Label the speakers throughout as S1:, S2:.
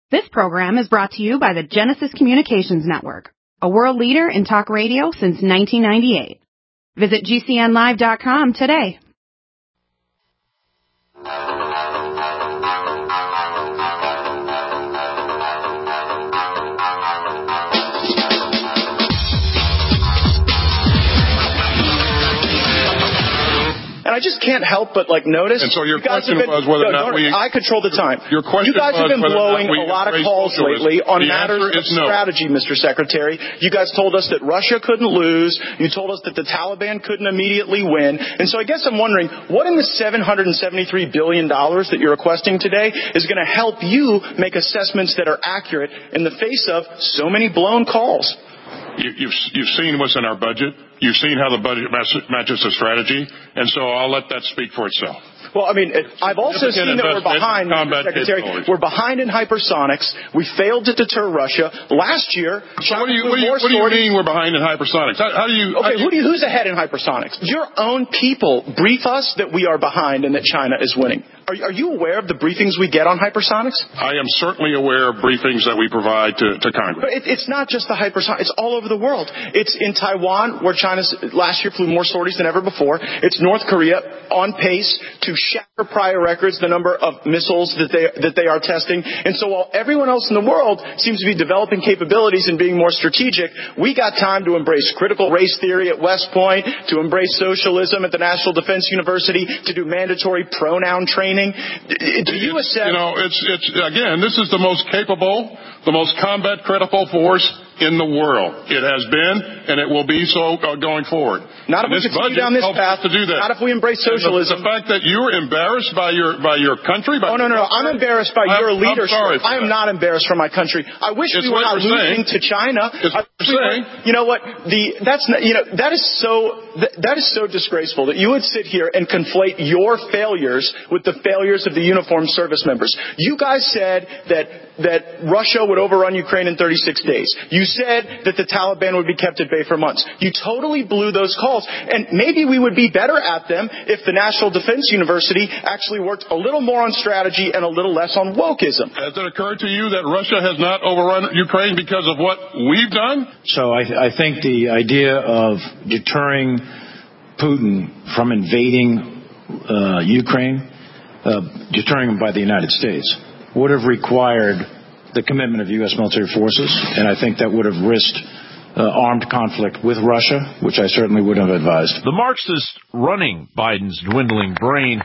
S1: This program is brought to you by the Genesis Communications Network, a world leader in talk radio since 1998. Visit GCNlive.com today.
S2: And I just can't help but notice.
S3: And so your question was whether or not
S2: I control the time.
S3: Your question
S2: you guys have been blowing a lot of calls lately on matters of strategy, Mr. Secretary. You guys told us that Russia couldn't lose. You told us that the Taliban couldn't immediately win. And so I guess I'm wondering, what in the $773 billion that you're requesting today is going to help you make assessments that are accurate in the face of so many blown calls?
S3: You've seen what's in our budget. You've seen how the budget matches the strategy, and so I'll let that speak for itself.
S2: Well, I mean, I've also seen that we're behind, Mr. Secretary. We're behind in hypersonics. We failed to deter Russia. Last year,
S3: China what do you mean we're behind in hypersonics?
S2: Who's ahead in hypersonics? Your own people brief us that we are behind and that China is winning. Are you aware of the briefings we get on hypersonics?
S3: I am certainly aware of briefings that we provide to Congress.
S2: But it's not just the hypersonics. It's all over the world. It's in Taiwan, where China last year flew more sorties than ever before. It's North Korea on pace to shatter prior records, the number of missiles that they are testing. And so while everyone else in the world seems to be developing capabilities and being more strategic, we got time to embrace critical race theory at West Point, to embrace socialism at the National Defense University, to do mandatory pronoun training. Do you assess?
S3: It's again, this is the most capable, the most combat critical force in the world. It has been, and it will be so going forward.
S2: Not if we continue down this path.
S3: To do that.
S2: Not if we embrace socialism.
S3: The fact that you're embarrassed by your country.
S2: No. I'm embarrassed by your leadership. I am not embarrassed for my country. I wish we were not losing to China. You know what? That is so disgraceful that you would sit here and conflate your failures with the failures of the uniformed service members. You guys said that Russia would overrun Ukraine in 36 days. You said that the Taliban would be kept at bay for months. You totally blew those calls. And maybe we would be better at them if the National Defense University actually worked a little more on strategy and a little less on wokeism.
S3: Has it occurred to you that Russia has not overrun Ukraine because of what we've done?
S4: So I think the idea of deterring Putin from invading Ukraine, deterring him by the United States, would have required the commitment of U.S. military forces, and I think that would have risked armed conflict with Russia, which I certainly would have advised.
S5: The Marxists running Biden's dwindling brain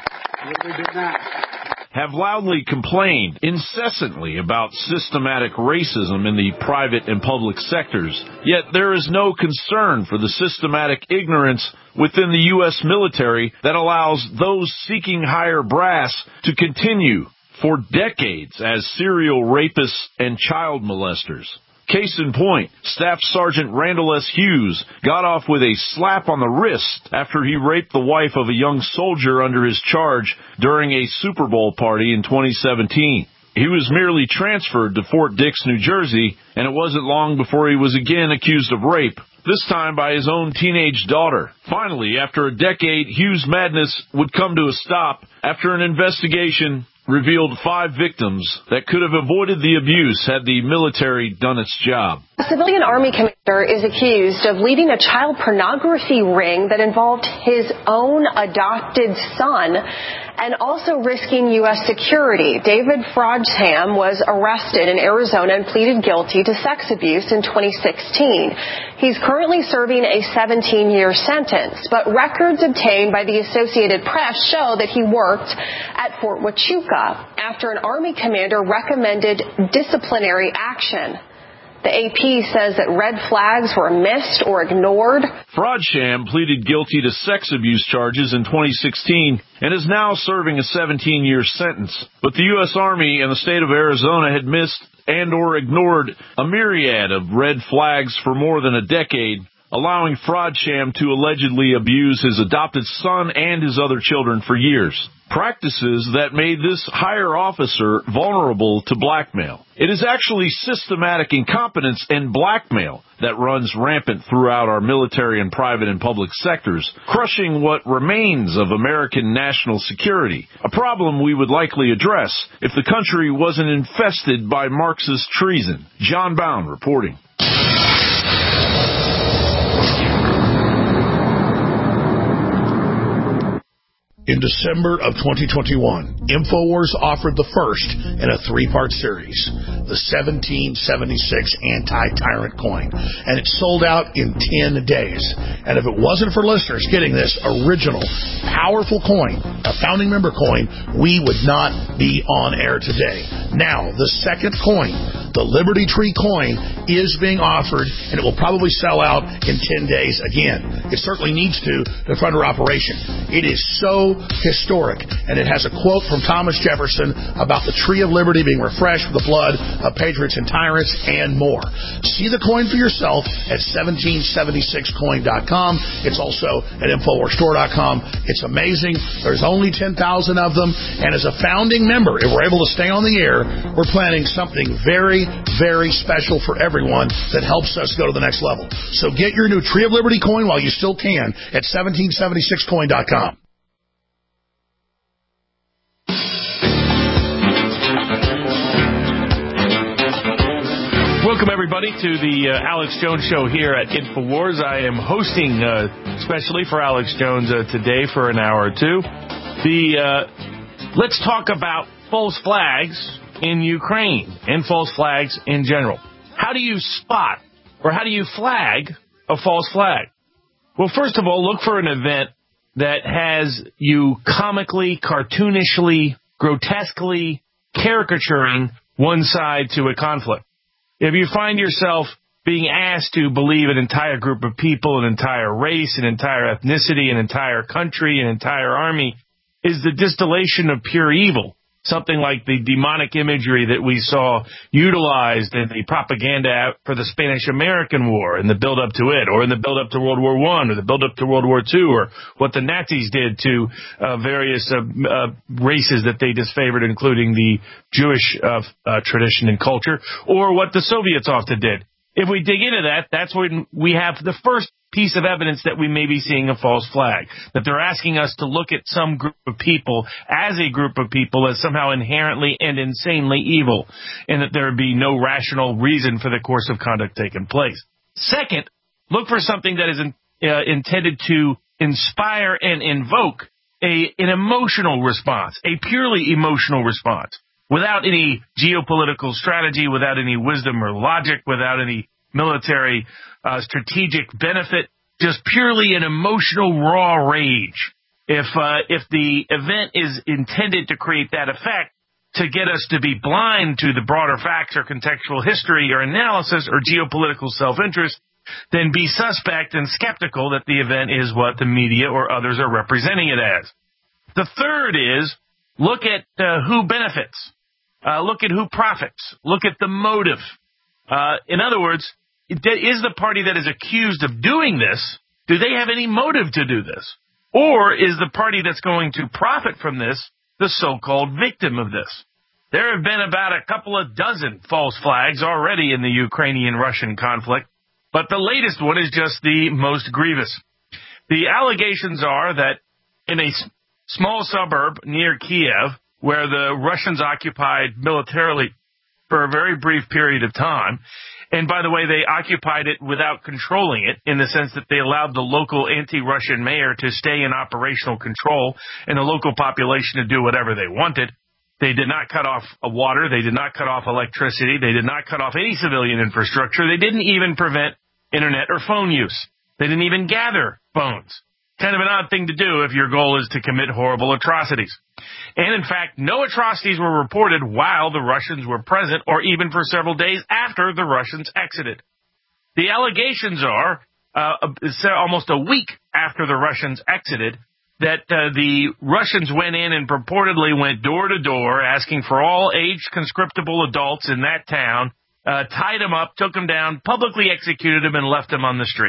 S5: have loudly complained incessantly about systematic racism in the private and public sectors. Yet there is no concern for the systematic ignorance within the U.S. military that allows those seeking higher brass to continue for decades as serial rapists and child molesters. Case in point, Staff Sergeant Randall S. Hughes got off with a slap on the wrist after he raped the wife of a young soldier under his charge during a Super Bowl party in 2017. He was merely transferred to Fort Dix, New Jersey, and it wasn't long before he was again accused of rape, this time by his own teenage daughter. Finally, after a decade, Hughes' madness would come to a stop after an investigation revealed 5 victims that could have avoided the abuse had the military done its job.
S6: A civilian Army commander is accused of leading a child pornography ring that involved his own adopted son and also risking U.S. security. David Frodsham was arrested in Arizona and pleaded guilty to sex abuse in 2016. He's currently serving a 17-year sentence, but records obtained by the Associated Press show that he worked at Fort Huachuca after an Army commander recommended disciplinary action. The AP says that red flags were missed or ignored.
S5: Frodsham pleaded guilty to sex abuse charges in 2016 and is now serving a 17-year sentence. But the U.S. Army and the state of Arizona had missed and or ignored a myriad of red flags for more than a decade, allowing Frodsham to allegedly abuse his adopted son and his other children for years. Practices that made this higher officer vulnerable to blackmail. It is actually systematic incompetence and blackmail that runs rampant throughout our military and private and public sectors, crushing what remains of American national security, a problem we would likely address if the country wasn't infested by Marxist treason. John Bound reporting.
S7: In December of 2021, InfoWars offered the first in a three-part series, the 1776 Anti-Tyrant Coin, and it sold out in 10 days. And if it wasn't for listeners getting this original, powerful coin, a founding member coin, we would not be on air today. Now, the second coin, the Liberty Tree coin, is being offered, and it will probably sell out in 10 days again. It certainly needs to fund our operation. It is so historic, and it has a quote from Thomas Jefferson about the tree of liberty being refreshed with the blood of patriots and tyrants, and more. See the coin for yourself at 1776coin.com. It's also at InfoWarsStore.com. It's amazing. There's only 10,000 of them, and as a founding member, if we're able to stay on the air, we're planning something very, very special for everyone that helps us go to the next level. So get your new Tree of Liberty coin while you still can at 1776coin.com.
S8: Welcome, everybody, to the Alex Jones Show here at InfoWars. I am hosting, especially for Alex Jones today for an hour or two. Let's talk about false flags in Ukraine and false flags in general. How do you spot or how do you flag a false flag? Well, first of all, look for an event that has you comically, cartoonishly, grotesquely caricaturing one side to a conflict. If you find yourself being asked to believe an entire group of people, an entire race, an entire ethnicity, an entire country, an entire army is the distillation of pure evil, something like the demonic imagery that we saw utilized in the propaganda for the Spanish-American War and the build-up to it, or in the build-up to World War I, or the build-up to World War II, or what the Nazis did to various races that they disfavored, including the Jewish tradition and culture, or what the Soviets often did. If we dig into that, that's when we have the first piece of evidence that we may be seeing a false flag, that they're asking us to look at some group of people as a group of people as somehow inherently and insanely evil, and that there would be no rational reason for the course of conduct taking place. Second, look for something that is intended to inspire and invoke an emotional response, a purely emotional response, without any geopolitical strategy, without any wisdom or logic, without any military strategic benefit, just purely an emotional raw rage. If the event is intended to create that effect, to get us to be blind to the broader facts or contextual history or analysis or geopolitical self-interest, then be suspect and skeptical that the event is what the media or others are representing it as. The third is look at who benefits. Look at who profits. Look at the motive. In other words, is the party that is accused of doing this, do they have any motive to do this? Or is the party that's going to profit from this the so-called victim of this? There have been about a couple of dozen false flags already in the Ukrainian-Russian conflict, but the latest one is just the most grievous. The allegations are that in a small suburb near Kiev, where the Russians occupied militarily for a very brief period of time, and by the way, they occupied it without controlling it, in the sense that they allowed the local anti-Russian mayor to stay in operational control and the local population to do whatever they wanted. They did not cut off water. They did not cut off electricity. They did not cut off any civilian infrastructure. They didn't even prevent internet or phone use. They didn't even gather phones. Kind of an odd thing to do if your goal is to commit horrible atrocities. And in fact, no atrocities were reported while the Russians were present or even for several days after the Russians exited. The allegations are, almost a week after the Russians exited, that the Russians went in and purportedly went door to door asking for all age conscriptable adults in that town, tied them up, took them down, publicly executed them, and left them on the streets.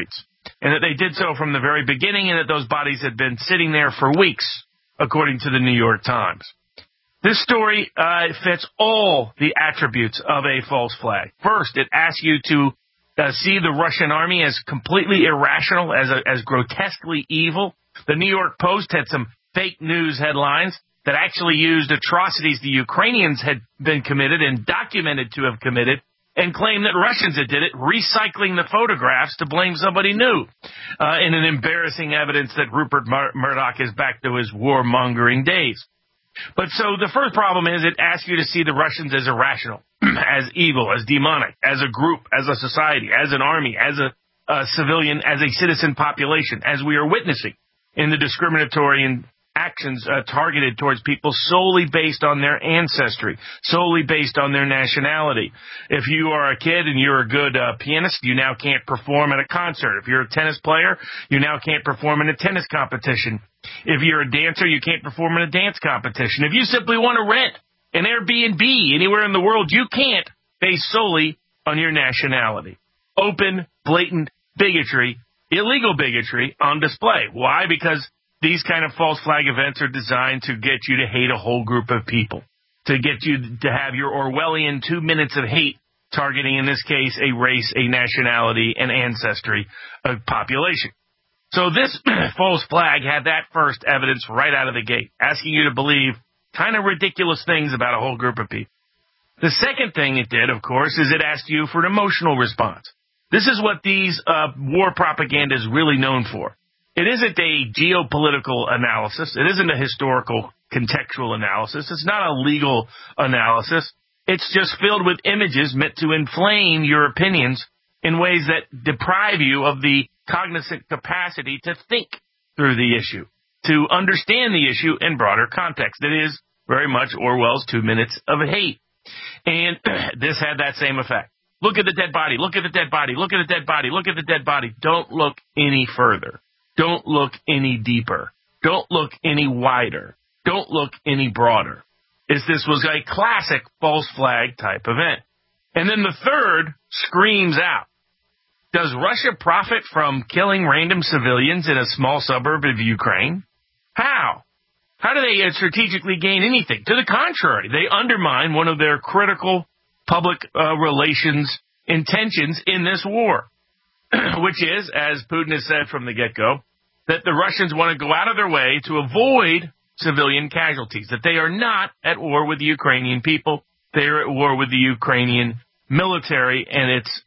S8: and that they did so from the very beginning, and that those bodies had been sitting there for weeks, according to the New York Times. This story fits all the attributes of a false flag. First, it asks you to see the Russian army as completely irrational, as grotesquely evil. The New York Post had some fake news headlines that actually used atrocities the Ukrainians had been committed and documented to have committed, and claimed that Russians had did it, recycling the photographs to blame somebody new, in an embarrassing evidence that Rupert Murdoch is back to his warmongering days. But so the first problem is it asks you to see the Russians as irrational, as evil, as demonic, as a group, as a society, as an army, as a civilian, as a citizen population, as we are witnessing in the discriminatory actions targeted towards people solely based on their ancestry, solely based on their nationality. If you are a kid and you're a good pianist, you now can't perform at a concert. If you're a tennis player, you now can't perform in a tennis competition. If you're a dancer, you can't perform in a dance competition. If you simply want to rent an Airbnb anywhere in the world, you can't, based solely on your nationality. Open, blatant bigotry, illegal bigotry on display. Why? Because these kind of false flag events are designed to get you to hate a whole group of people, to get you to have your Orwellian 2 minutes of hate targeting, in this case, a race, a nationality, an ancestry, a population. So this false flag had that first evidence right out of the gate, asking you to believe kind of ridiculous things about a whole group of people. The second thing it did, of course, is it asked you for an emotional response. This is what these war propaganda is really known for. It isn't a geopolitical analysis. It isn't a historical contextual analysis. It's not a legal analysis. It's just filled with images meant to inflame your opinions in ways that deprive you of the cognizant capacity to think through the issue, to understand the issue in broader context. It is very much Orwell's 2 minutes of hate. And this had that same effect. Look at the dead body. Look at the dead body. Look at the dead body. Look at the dead body. Don't look any further. Don't look any deeper. Don't look any wider. Don't look any broader. This was a classic false flag type event. And then the third screams out. Does Russia profit from killing random civilians in a small suburb of Ukraine? How? How do they strategically gain anything? To the contrary, they undermine one of their critical public relations intentions in this war, which is, as Putin has said from the get-go, that the Russians want to go out of their way to avoid civilian casualties, that they are not at war with the Ukrainian people. They are at war with the Ukrainian military and its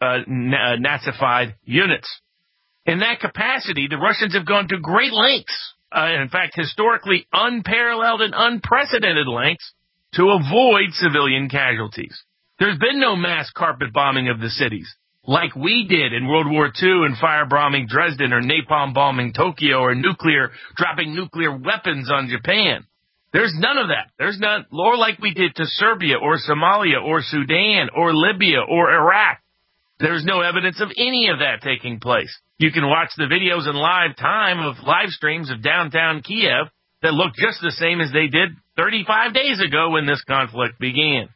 S8: Nazified units. In that capacity, the Russians have gone to great lengths, in fact, historically unparalleled and unprecedented lengths, to avoid civilian casualties. There's been no mass carpet bombing of the cities like we did in World War II and firebombing Dresden or napalm bombing Tokyo or dropping nuclear weapons on Japan. There's none of that. There's none, or like we did to Serbia or Somalia or Sudan or Libya or Iraq. There's no evidence of any of that taking place. You can watch the videos in live time of live streams of downtown Kiev that look just the same as they did 35 days ago when this conflict began.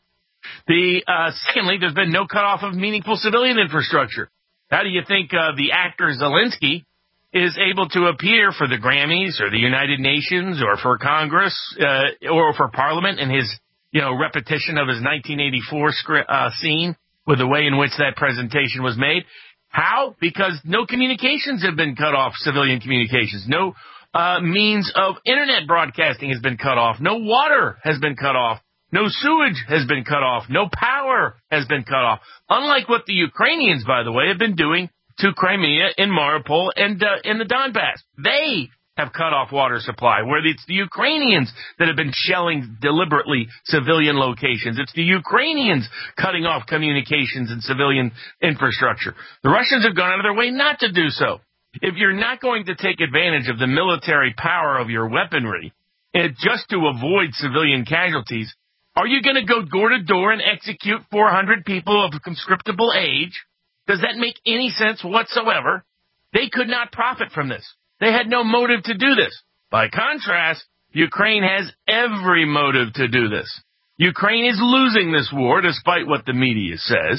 S8: Secondly, there's been no cutoff of meaningful civilian infrastructure. How do you think the actor Zelensky is able to appear for the Grammys or the United Nations or for Congress or for Parliament in his, repetition of his 1984 scene with the way in which that presentation was made? How? Because no communications have been cut off, civilian communications. No means of internet broadcasting has been cut off. No water has been cut off. No sewage has been cut off. No power has been cut off. Unlike what the Ukrainians, by the way, have been doing to Crimea and Mariupol and in the Donbass. They have cut off water supply, where it's the Ukrainians that have been shelling deliberately civilian locations. It's the Ukrainians cutting off communications and civilian infrastructure. The Russians have gone out of their way not to do so. If you're not going to take advantage of the military power of your weaponry just to avoid civilian casualties, are you going to go door to door and execute 400 people of conscriptable age? Does that make any sense whatsoever? They could not profit from this. They had no motive to do this. By contrast, Ukraine has every motive to do this. Ukraine is losing this war, despite what the media says.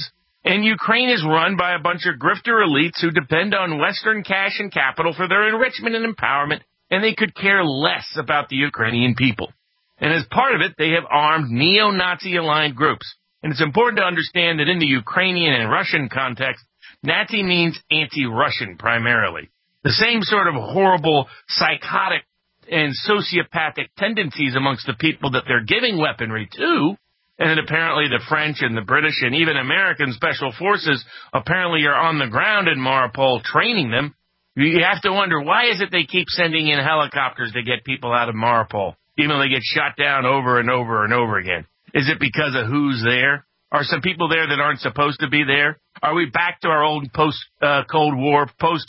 S8: And Ukraine is run by a bunch of grifter elites who depend on Western cash and capital for their enrichment and empowerment, and they could care less about the Ukrainian people. And as part of it, they have armed neo-Nazi-aligned groups. And it's important to understand that in the Ukrainian and Russian context, Nazi means anti-Russian primarily. The same sort of horrible, psychotic, and sociopathic tendencies amongst the people that they're giving weaponry to, and then apparently the French and the British and even American special forces apparently are on the ground in Mariupol training them. You have to wonder, why is it they keep sending in helicopters to get people out of Mariupol, even though they get shot down over and over and over again? Is it because of who's there? Are some people there that aren't supposed to be there? Are we back to our old post-Cold War,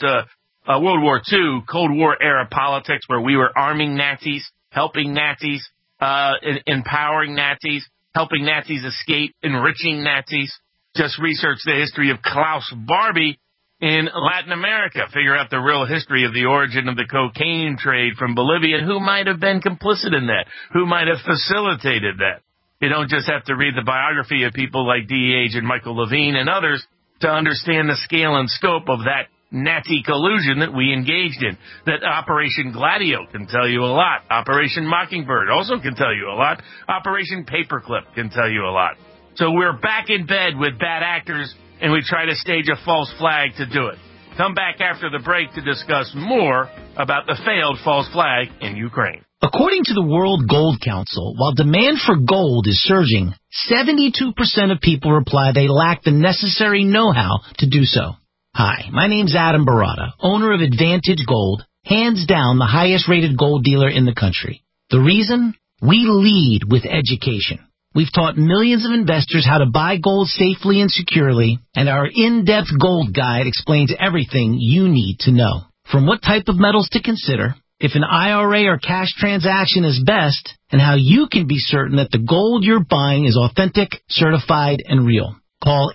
S8: World War II, Cold War era politics where we were arming Nazis, helping Nazis, empowering Nazis, helping Nazis escape, enriching Nazis? Just research the history of Klaus Barbie in Latin America. Figure out the real history of the origin of the cocaine trade from Bolivia and who might have been complicit in that, who might have facilitated that. You don't just have to read the biography of people like D.E.H. and Michael Levine and others to understand the scale and scope of that Nazi collusion that we engaged in. That Operation Gladio can tell you a lot. Operation Mockingbird also can tell you a lot. Operation Paperclip can tell you a lot. So we're back in bed with bad actors, and we try to stage a false flag to do it. Come back after the break to discuss more about the failed false flag in Ukraine.
S9: According to the World Gold Council, while demand for gold is surging, 72% of people reply they lack the necessary know-how to do so. Hi, my name's Adam Barata, owner of Advantage Gold, hands down the highest-rated gold dealer in the country. The reason? We lead with education. We've taught millions of investors how to buy gold safely and securely, and our in-depth gold guide explains everything you need to know. From what type of metals to consider, if an IRA or cash transaction is best, and how you can be certain that the gold you're buying is authentic, certified, and real. Call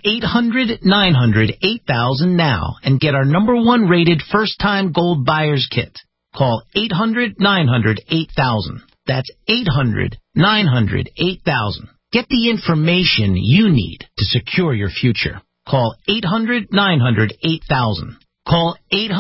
S9: 800-900-8000 now and get our #1 rated first-time gold buyer's kit. Call 800-900-8000. That's 800-900-8000. Get the information you need to secure your future. Call 800-900-8000. Call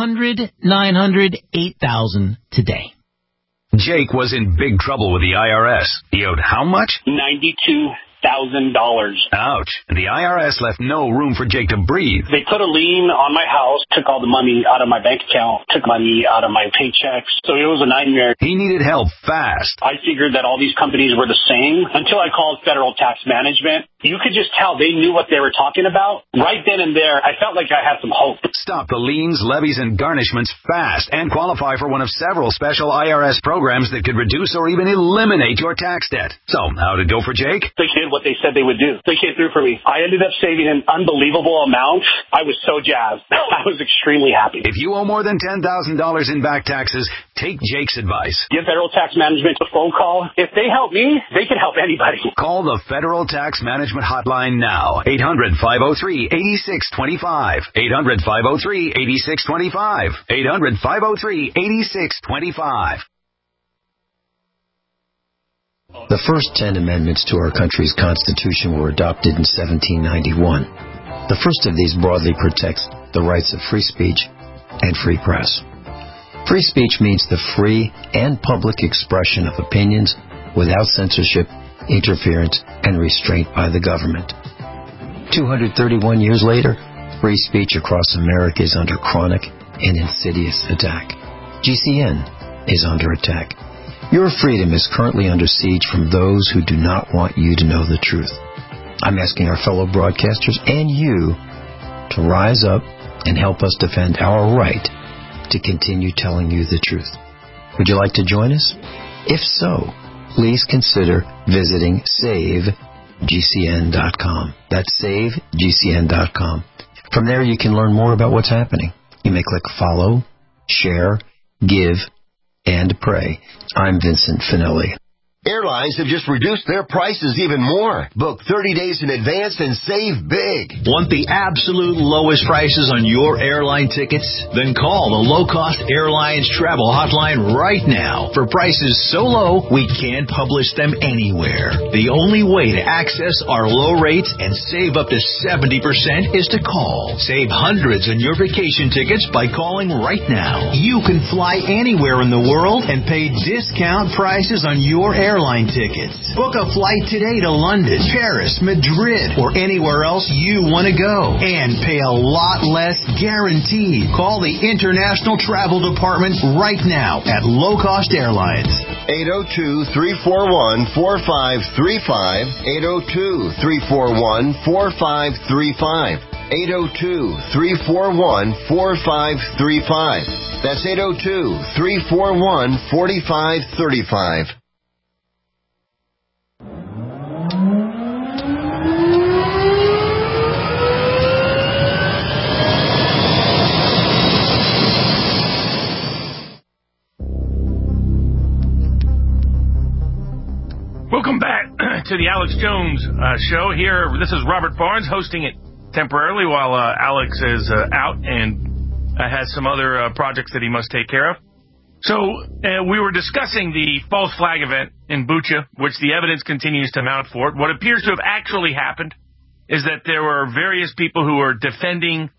S9: 800-900-8000 today.
S10: Jake was in big trouble with the IRS. He owed how much?
S11: $92,000.
S10: Ouch. And the IRS left no room for Jake to breathe.
S11: They put a lien on my house, took all the money out of my bank account, took money out of my paychecks. So it was a nightmare.
S10: He needed help fast.
S11: I figured that all these companies were the same until I called Federal Tax Management. You could just tell they knew what they were talking about. Right then and there, I felt like I had some hope.
S10: Stop the liens, levies, and garnishments fast and qualify for one of several special IRS programs that could reduce or even eliminate your tax debt. So, how'd it go for Jake?
S11: They did what they said they would do. They came through for me. I ended up saving an unbelievable amount. I was so jazzed. I was extremely happy.
S10: If you owe more than $10,000 in back taxes, take Jake's advice.
S11: Give Federal Tax Management a phone call. If they help me, they can help anybody.
S10: Call the Federal Tax Management Hotline now. 800-503-8625. 800-503-8625. 800-503-8625.
S12: The first 10 amendments to our country's Constitution were adopted in 1791. The first of these broadly protects the rights of free speech and free press. Free speech means the free and public expression of opinions without censorship, interference, and restraint by the government. 231 years later, free speech across America is under chronic and insidious attack. GCN is under attack. Your freedom is currently under siege from those who do not want you to know the truth. I'm asking our fellow broadcasters and you to rise up and help us defend our right to continue telling you the truth. Would you like to join us? If so, please consider visiting SaveGCN.com. That's SaveGCN.com. From there, you can learn more about what's happening. You may click follow, share, give, and pray. I'm Vincent Finelli.
S13: Airlines have just reduced their prices even more. Book 30 days in advance and save big.
S14: Want the absolute lowest prices on your airline tickets? Then call the Low Cost Airlines Travel Hotline right now. For prices so low, we can't publish them anywhere. The only way to access our low rates and save up to 70% is to call. Save hundreds on your vacation tickets by calling right now. You can fly anywhere in the world and pay discount prices on your airline tickets. Book a flight today to London, Paris, Madrid, or anywhere else you want to go. And pay a lot less guaranteed. Call the International Travel Department right now at Low Cost Airlines.
S13: 802-341-4535. 802-341-4535. 802-341-4535. That's 802-341-4535.
S8: Welcome back to the Alex Jones show here. This is Robert Barnes hosting it temporarily while Alex is out and has some other projects that he must take care of. So we were discussing the false flag event in Bucha, which the evidence continues to mount for it. What appears to have actually happened is that there were various people who were defending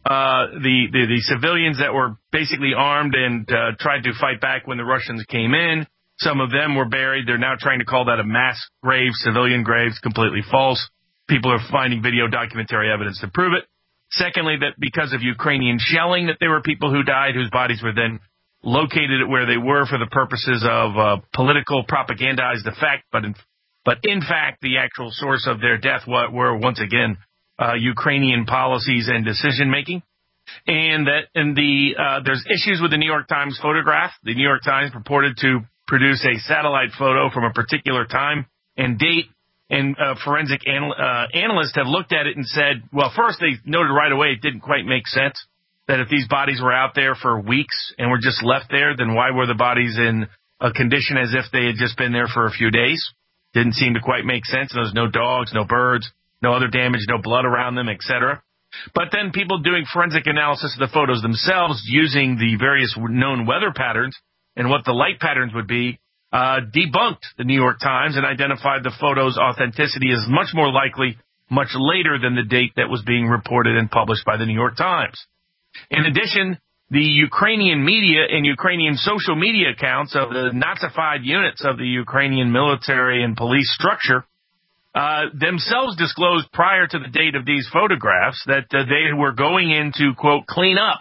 S8: the civilians that were basically armed and tried to fight back when the Russians came in. Some of them were buried. They're now trying to call that a mass grave, civilian graves, completely false. People are finding video documentary evidence to prove it. Secondly, that because of Ukrainian shelling, that there were people who died whose bodies were then located at where they were for the purposes of political propagandized effect. But in fact, the actual source of their death were once again Ukrainian policies and decision making. And that there's issues with the New York Times photograph. The New York Times purported to produce a satellite photo from a particular time and date, and forensic analysts have looked at it and said, well, first they noted right away it didn't quite make sense, that if these bodies were out there for weeks and were just left there, then why were the bodies in a condition as if they had just been there for a few days? Didn't seem to quite make sense. There was no dogs, no birds, no other damage, no blood around them, etc. But then people doing forensic analysis of the photos themselves using the various known weather patterns and what the light patterns would be, debunked the New York Times and identified the photo's authenticity as much more likely much later than the date that was being reported and published by the New York Times. In addition, the Ukrainian media and Ukrainian social media accounts of the Nazified units of the Ukrainian military and police structure themselves disclosed prior to the date of these photographs that they were going in to, quote, clean up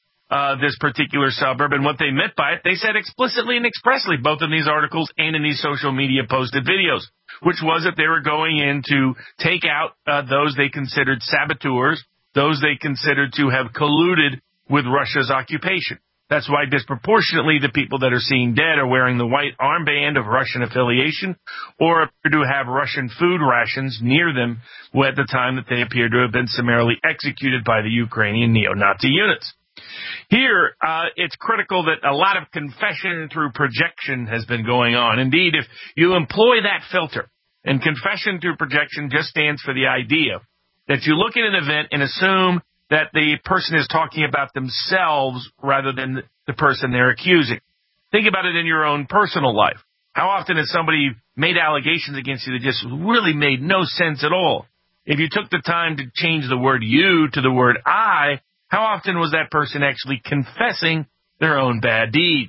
S8: this particular suburb, and what they meant by it, they said explicitly and expressly, both in these articles and in these social media posted videos, which was that they were going in to take out those they considered saboteurs, those they considered to have colluded with Russia's occupation. That's why disproportionately the people that are seen dead are wearing the white armband of Russian affiliation or appear to have Russian food rations near them at the time that they appear to have been summarily executed by the Ukrainian neo-Nazi units. Here, it's critical that a lot of confession through projection has been going on. Indeed, if you employ that filter, and confession through projection just stands for the idea that you look at an event and assume that the person is talking about themselves rather than the person they're accusing. Think about it in your own personal life. How often has somebody made allegations against you that just really made no sense at all? If you took the time to change the word you to the word I, how often was that person actually confessing their own bad deeds?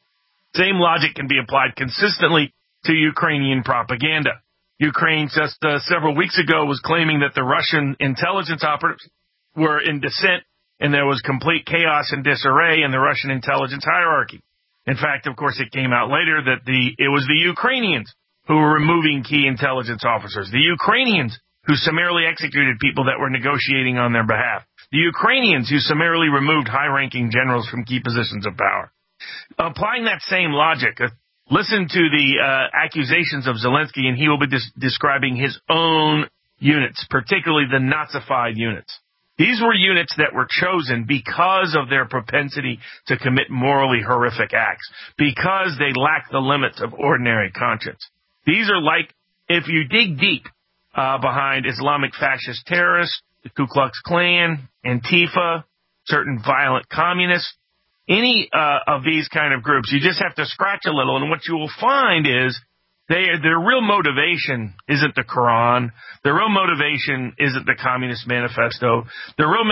S8: Same logic can be applied consistently to Ukrainian propaganda. Ukraine just several weeks ago was claiming that the Russian intelligence operatives were in dissent and there was complete chaos and disarray in the Russian intelligence hierarchy. In fact, of course, it came out later that it was the Ukrainians who were removing key intelligence officers, the Ukrainians who summarily executed people that were negotiating on their behalf, the Ukrainians who summarily removed high-ranking generals from key positions of power. Applying that same logic, listen to the accusations of Zelensky, and he will be describing his own units, particularly the Nazified units. These were units that were chosen because of their propensity to commit morally horrific acts, because they lacked the limits of ordinary conscience. These are like, if you dig deep behind Islamic fascist terrorists, the Ku Klux Klan, Antifa, certain violent communists, any of these kind of groups, you just have to scratch a little, and what you will find is their real motivation isn't the Quran. Their real motivation isn't the Communist Manifesto. Their real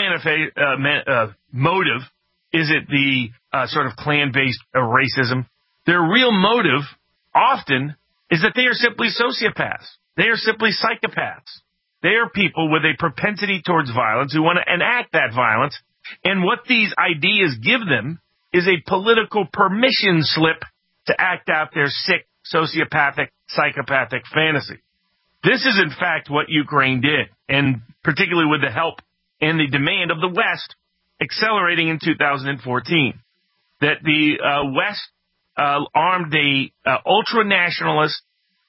S8: motive isn't the sort of Klan-based racism. Their real motive often is that they are simply sociopaths. They are simply psychopaths. They are people with a propensity towards violence who want to enact that violence. And what these ideas give them is a political permission slip to act out their sick, sociopathic, psychopathic fantasy. This is, in fact, what Ukraine did, and particularly with the help and the demand of the West accelerating in 2014, that the West armed the ultra-nationalist,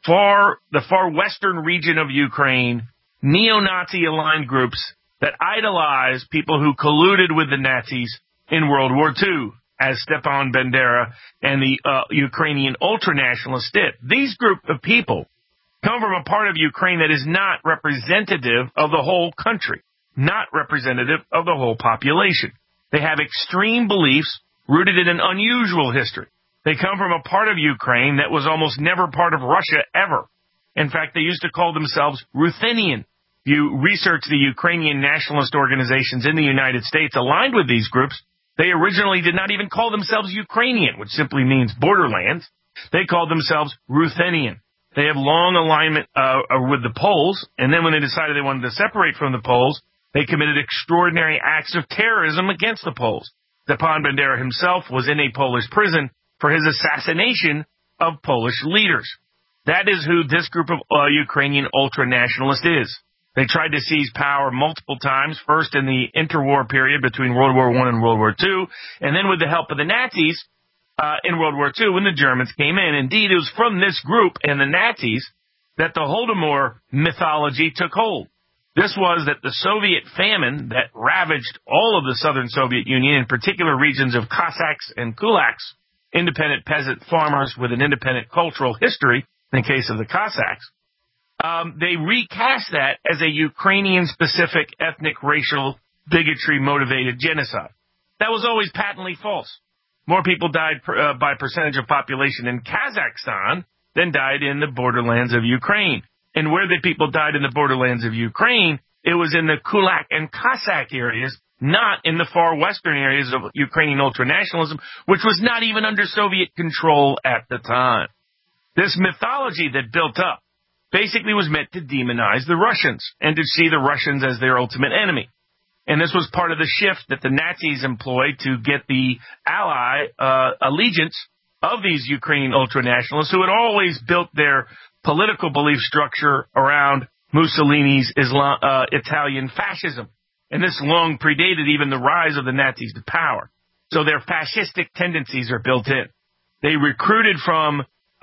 S8: the far western region of Ukraine, neo-Nazi aligned groups that idolize people who colluded with the Nazis in World War II, as Stepan Bandera and the Ukrainian ultra-nationalists did. These group of people come from a part of Ukraine that is not representative of the whole country, not representative of the whole population. They have extreme beliefs rooted in an unusual history. They come from a part of Ukraine that was almost never part of Russia ever. In fact, they used to call themselves Ruthenian. If you research the Ukrainian nationalist organizations in the United States aligned with these groups, they originally did not even call themselves Ukrainian, which simply means borderlands. They called themselves Ruthenian. They have long alignment with the Poles, and then when they decided they wanted to separate from the Poles, they committed extraordinary acts of terrorism against the Poles. Stepan Bandera himself was in a Polish prison for his assassination of Polish leaders. That is who this group of Ukrainian ultra-nationalists is. They tried to seize power multiple times, first in the interwar period between World War I and World War II, and then with the help of the Nazis in World War II when the Germans came in. Indeed, it was from this group and the Nazis that the Holodomor mythology took hold. This was that the Soviet famine that ravaged all of the southern Soviet Union, in particular regions of Cossacks and Kulaks, independent peasant farmers with an independent cultural history, in the case of the Cossacks, they recast that as a Ukrainian-specific ethnic, racial, bigotry-motivated genocide. That was always patently false. More people died by percentage of population in Kazakhstan than died in the borderlands of Ukraine. And where the people died in the borderlands of Ukraine, it was in the Kulak and Cossack areas, not in the far western areas of Ukrainian ultranationalism, which was not even under Soviet control at the time. This mythology that built up basically was meant to demonize the Russians and to see the Russians as their ultimate enemy. And this was part of the shift that the Nazis employed to get the ally allegiance of these Ukrainian ultranationalists who had always built their political belief structure around Mussolini's Italian fascism. And this long predated even the rise of the Nazis to power. So their fascistic tendencies are built in. They recruited from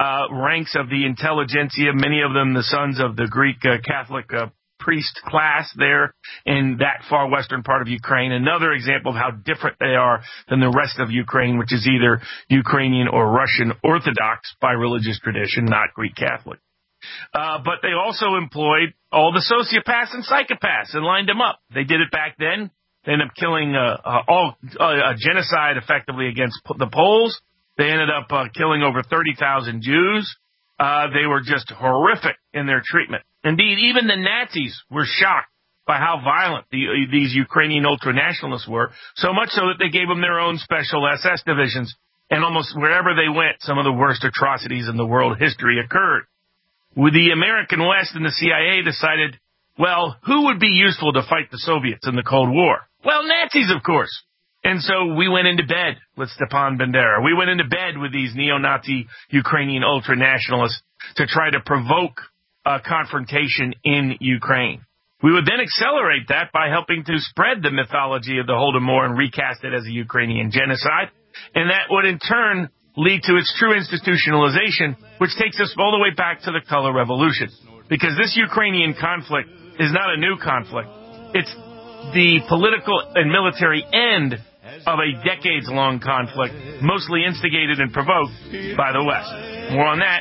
S8: ranks of the intelligentsia, many of them the sons of the Greek Catholic priest class there in that far western part of Ukraine. Another example of how different they are than the rest of Ukraine, which is either Ukrainian or Russian Orthodox by religious tradition, not Greek Catholic. But they also employed all the sociopaths and psychopaths and lined them up. They did it back then. They ended up killing a genocide effectively against the Poles. They ended up killing over 30,000 Jews. They were just horrific in their treatment. Indeed, even the Nazis were shocked by how violent these Ukrainian ultranationalists were, so much so that they gave them their own special SS divisions. And almost wherever they went, some of the worst atrocities in the world history occurred. With the American West and the CIA decided, well, who would be useful to fight the Soviets in the Cold War? Well, Nazis, of course. And so we went into bed with Stepan Bandera. We went into bed with these neo-Nazi Ukrainian ultranationalists to try to provoke a confrontation in Ukraine. We would then accelerate that by helping to spread the mythology of the Holodomor and recast it as a Ukrainian genocide. And that would in turn lead to its true institutionalization, which takes us all the way back to the Color Revolution. Because this Ukrainian conflict is not a new conflict. It's the political and military end of a decades-long conflict, mostly instigated and provoked by the West. More on that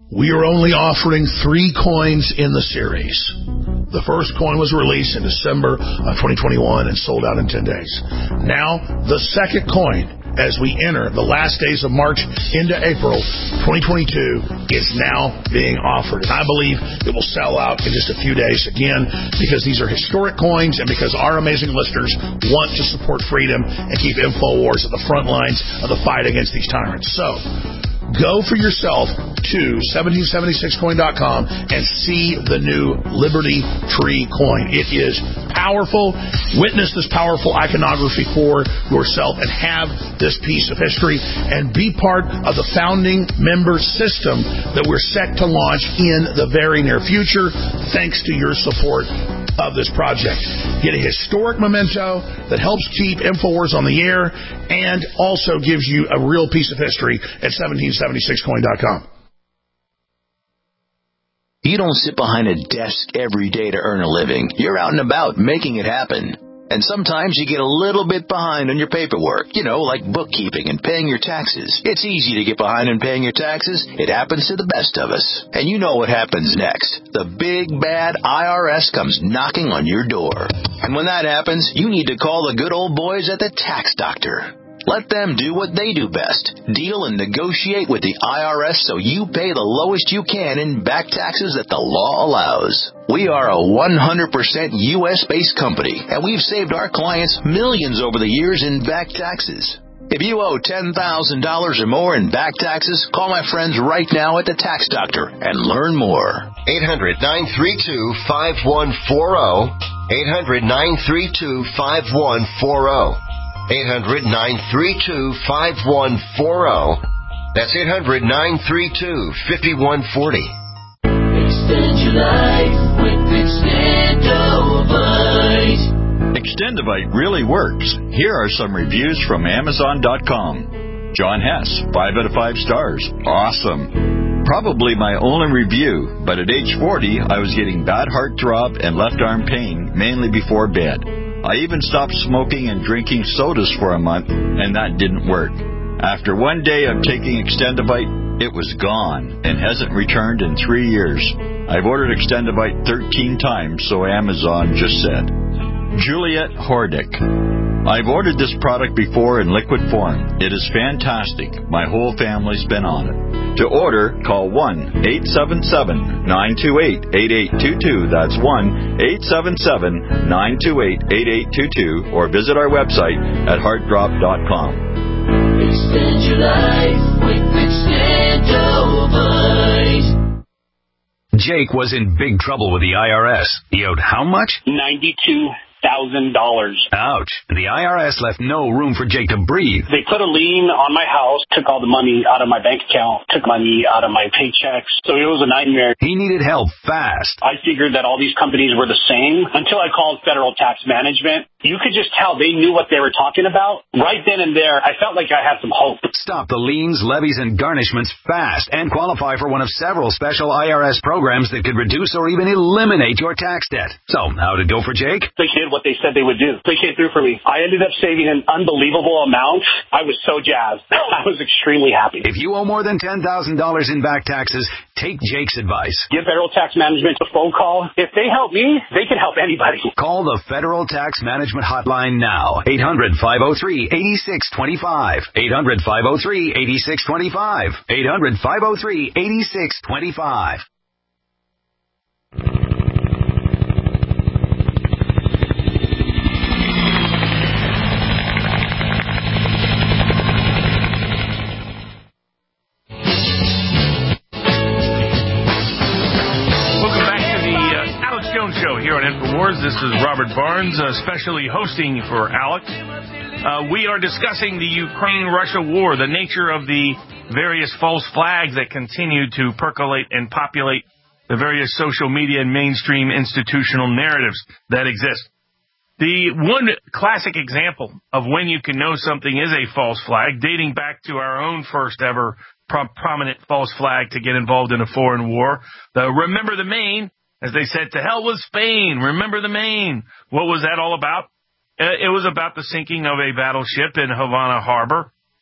S7: we are only offering 3 coins in the series. The first coin was released in December of 2021 and sold out in 10 days. Now, the second coin, as we enter the last days of March into April 2022, is now being offered. And I believe it will sell out in just a few days again, because these are historic coins and because our amazing listeners want to support freedom and keep InfoWars at the front lines of the fight against these tyrants. So, go for yourself to 1776coin.com and see the new Liberty Tree coin. It is powerful. Witness this powerful iconography for yourself and have this piece of history and be part of the founding member system that we're set to launch in the very near future, thanks to your support of this project. Get a historic memento that helps keep InfoWars on the air and also gives you a real piece of history at 1776coin.com.
S14: You don't sit behind a desk every day to earn a living. You're out and about making it happen. And sometimes you get a little bit behind on your paperwork, like bookkeeping and paying your taxes. It's easy to get behind on paying your taxes. It happens to the best of us. And you know what happens next. The big, bad IRS comes knocking on your door. And when that happens, you need to call the good old boys at the Tax Doctor. Let them do what they do best. Deal and negotiate with the IRS so you pay the lowest you can in back taxes that the law allows. We are a 100% U.S.-based company, and we've saved our clients millions over the years in back taxes. If you owe $10,000 or more in back taxes, call my friends right now at the Tax Doctor and learn more.
S13: 800-932-5140. 800-932-5140. 800-932-5140. That's 800-932-5140.
S15: Extend your life with Extendovite.
S16: Extendovite really works. Here are some reviews from Amazon.com. John Hess, 5 out of 5 stars. Awesome. Probably my only review, but at age 40, I was getting bad heart throb and left arm pain, mainly before bed. I even stopped smoking and drinking sodas for a month, and that didn't work. After one day of taking Extendovite, it was gone and hasn't returned in 3 years. I've ordered Extendovite 13 times, so Amazon just said. Juliet Hordick. I've ordered this product before in liquid form. It is fantastic. My whole family's been on it. To order, call 1-877-928-8822. That's 1-877-928-8822. Or visit our website at heartdrop.com.
S15: Extend your life with Extendovite.
S10: Jake was in big trouble with the IRS. He owed how much?
S11: $92,000.
S10: Ouch. The IRS left no room for Jake to breathe.
S11: They put a lien on my house, took all the money out of my bank account, took money out of my paychecks. So it was a nightmare.
S10: He needed help fast.
S11: I figured that all these companies were the same until I called Federal Tax Management. You could just tell they knew what they were talking about. Right then and there, I felt like I had some hope.
S10: Stop the liens, levies, and garnishments fast and qualify for one of several special IRS programs that could reduce or even eliminate your tax debt. So, how did it go for Jake?
S11: They did what they said they would do. They came through for me. I ended up saving an unbelievable amount. I was so jazzed. I was extremely happy.
S10: If you owe more than $10,000 in back taxes, take Jake's advice.
S11: Give Federal Tax Management a phone call. If they help me, they can help anybody.
S10: Call the Federal Tax Management hotline now. 800-503-8625. 800-503-8625. 800-503-8625.
S8: Show here on InfoWars. This is Robert Barnes, specially hosting for Alex. We are discussing the Ukraine-Russia war, the nature of the various false flags that continue to percolate and populate the various social media and mainstream institutional narratives that exist. The one classic example of when you can know something is a false flag, dating back to our own first ever prominent false flag to get involved in a foreign war, the Remember the Maine. As they said, to hell with Spain, remember the Maine. What was that all about? It was about the sinking of a battleship in Havana Harbor,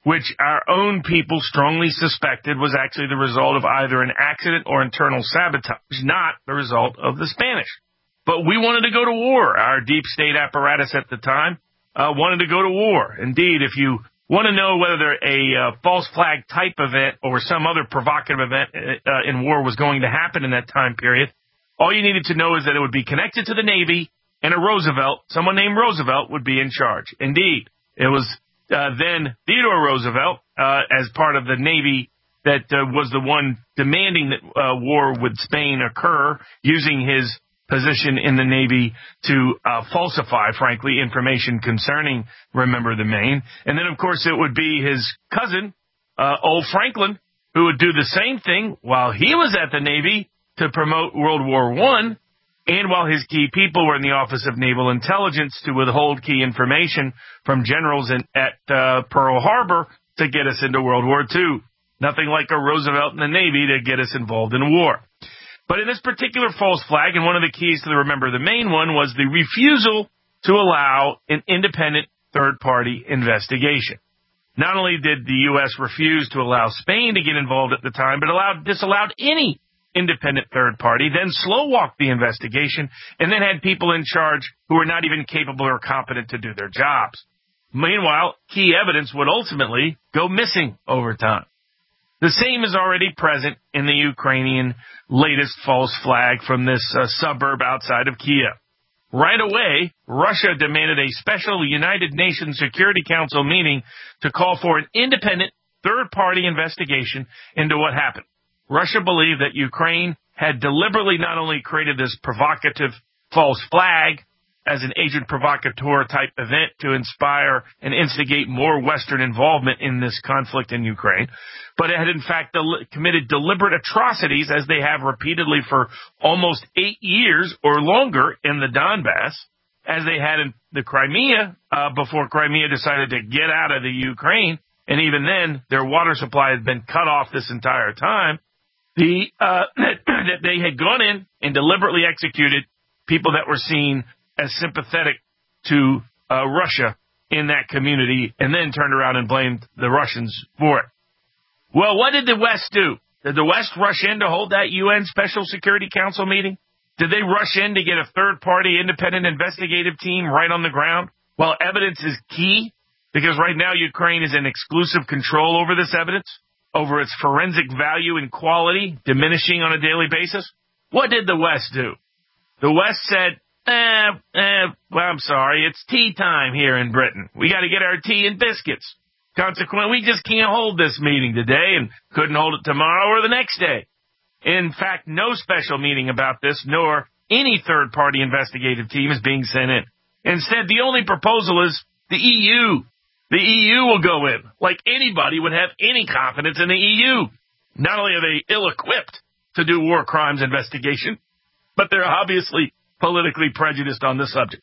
S8: which our own people strongly suspected was actually the result of either an accident or internal sabotage, not the result of the Spanish. But we wanted to go to war. Our deep state apparatus at the time wanted to go to war. Indeed, if you want to know whether a false flag type event or some other provocative event in war was going to happen in that time period, all you needed to know is that it would be connected to the Navy, and a Roosevelt, someone named Roosevelt, would be in charge. Indeed, it was then Theodore Roosevelt, as part of the Navy, that was the one demanding that war with Spain occur, using his position in the Navy to falsify, frankly, information concerning Remember the Maine. And then, of course, it would be his cousin, old Franklin, who would do the same thing while he was at the Navy to promote World War I, and while his key people were in the Office of Naval Intelligence to withhold key information from generals at Pearl Harbor to get us into World War II. Nothing like a Roosevelt in the Navy to get us involved in war. But in this particular false flag, and one of the keys to the Remember the Maine one, was the refusal to allow an independent third-party investigation. Not only did the U.S. refuse to allow Spain to get involved at the time, but disallowed any independent third party, then slow-walked the investigation, and then had people in charge who were not even capable or competent to do their jobs. Meanwhile, key evidence would ultimately go missing over time. The same is already present in the Ukrainian latest false flag from this suburb outside of Kiev. Right away, Russia demanded a special United Nations Security Council meeting to call for an independent third-party investigation into what happened. Russia believed that Ukraine had deliberately not only created this provocative false flag as an agent provocateur type event to inspire and instigate more Western involvement in this conflict in Ukraine, but it had in fact committed deliberate atrocities, as they have repeatedly for almost 8 years or longer in the Donbass, as they had in the Crimea before Crimea decided to get out of the Ukraine, and even then their water supply had been cut off this entire time. That they had gone in and deliberately executed people that were seen as sympathetic to Russia in that community, and then turned around and blamed the Russians for it. Well, what did the West do? Did the West rush in to hold that UN Special Security Council meeting? Did they rush in to get a third-party independent investigative team right on the ground? Well, evidence is key, because right now Ukraine is in exclusive control over this evidence, over its forensic value and quality, diminishing on a daily basis. What did the West do? The West said, well, I'm sorry, it's tea time here in Britain. We got to get our tea and biscuits. Consequently, we just can't hold this meeting today, and couldn't hold it tomorrow or the next day. In fact, no special meeting about this, nor any third-party investigative team is being sent in. Instead, the only proposal is the EU. The EU will go in, like anybody would have any confidence in the EU. Not only are they ill-equipped to do war crimes investigation, but they're obviously politically prejudiced on the subject.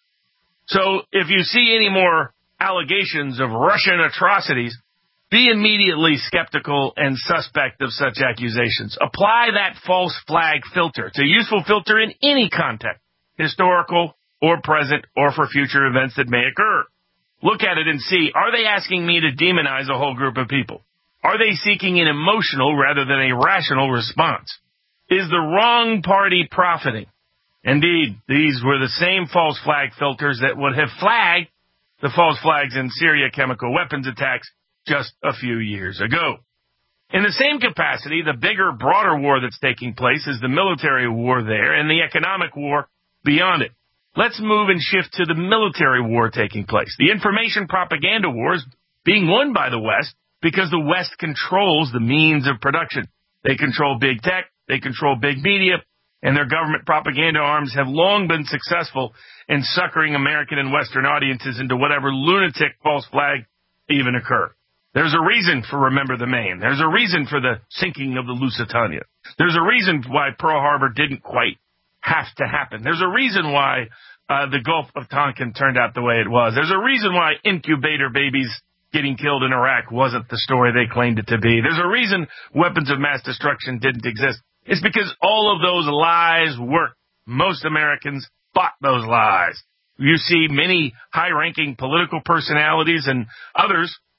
S8: So if you see any more allegations of Russian atrocities, be immediately skeptical and suspect of such accusations. Apply that false flag filter. It's a useful filter in any context, historical or present or for future events that may occur. Look at it and see, are they asking me to demonize a whole group of people? Are they seeking an emotional rather than a rational response? Is the wrong party profiting? Indeed, these were the same false flag filters that would have flagged the false flags in Syria chemical weapons attacks just a few years ago. In the same capacity, the bigger, broader war that's taking place is the military war there and the economic war beyond it. Let's move and shift to the military war taking place. The information propaganda war is being won by the West because the West controls the means of production. They control big tech, they control big media, and their government propaganda arms have long been successful in suckering American and Western audiences into whatever lunatic false flag even occur. There's a reason for Remember the Maine. There's a reason for the sinking of the Lusitania. There's a reason why Pearl Harbor didn't quite have to happen. There's a reason why the Gulf of Tonkin turned out the way it was. There's a reason why incubator babies getting killed in Iraq wasn't the story they claimed it to be. There's a reason weapons of mass destruction didn't exist. It's because all of those lies work. Most Americans bought those lies. You see many high-ranking political personalities and others